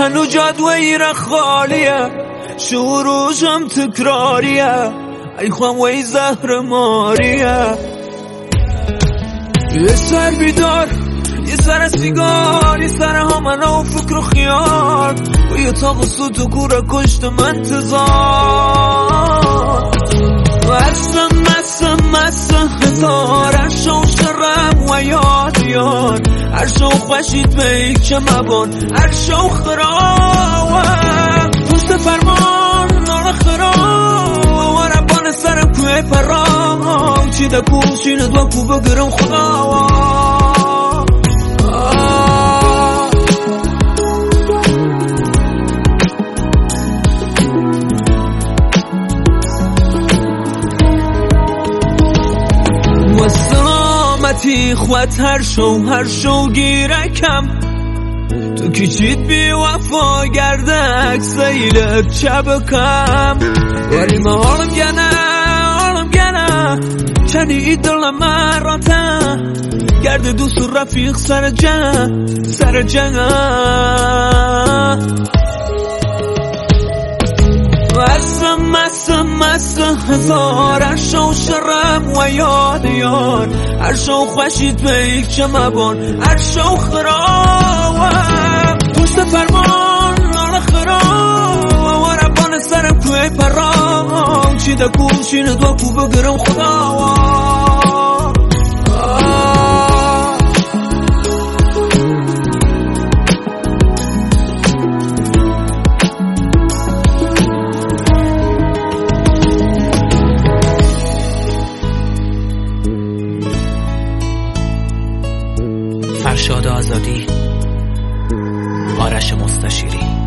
هنو جادو ایره خالیه، شروعشم تکراریه، ای خوام وی زهر ماریه. یه سر بیدار، یه سر سیگار، یه سر همانه و فکر و خیال، و یه تاق و سوت و کوره کشتم انتظار. مستم هزار، عرشو شرم و یاد عرشو خوشید به که مبان، عرشو خراوه پشت فرمان نار خراوه، و ربان سرم کوه پرام چی ده کوشین دو کو بگرم خداوه. خوات هر شو گیرکم، تو کچید بی وفا گردک سیلت چبکم، ولی ما حالم گنه چنی دلم راته، گرد دوست و رفیق سر جنگ مستم هزار، عرشو شرم و یاد عرشو خوشید به یک چمبان، عرشو خراوه پشت فرمان نار خراوه، و ربان سرم کوه پرام چی ده کوشین دو کو بگرم خداوه. فرشاد آزادی، آرش مستشیری.